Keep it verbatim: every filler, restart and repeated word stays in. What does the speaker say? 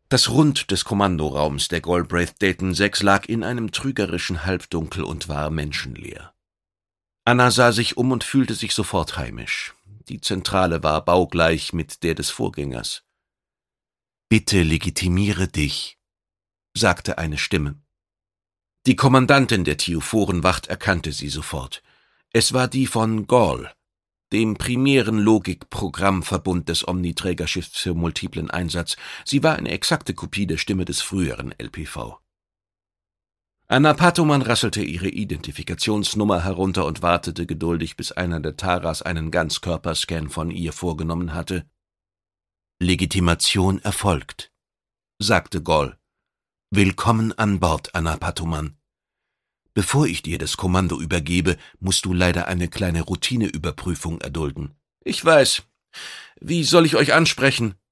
Das Rund des Kommandoraums der Galbraith Dayton sechs lag in einem trügerischen Halbdunkel und war menschenleer. Anna sah sich um und fühlte sich sofort heimisch. Die Zentrale war baugleich mit der des Vorgängers. »Bitte legitimiere dich«, sagte eine Stimme. Die Kommandantin der Thiophorenwacht erkannte sie sofort. Es war die von Gall, dem primären Logik-Programmverbund des Omniträgerschiffs für multiplen Einsatz. Sie war eine exakte Kopie der Stimme des früheren L P V. Anna Patoman rasselte ihre Identifikationsnummer herunter und wartete geduldig, bis einer der Taras einen Ganzkörperscan von ihr vorgenommen hatte. »Legitimation erfolgt«, sagte Gall. »Willkommen an Bord, Anna Patoman. Bevor ich dir das Kommando übergebe, musst du leider eine kleine Routineüberprüfung erdulden.« »Ich weiß. Wie soll ich euch ansprechen?«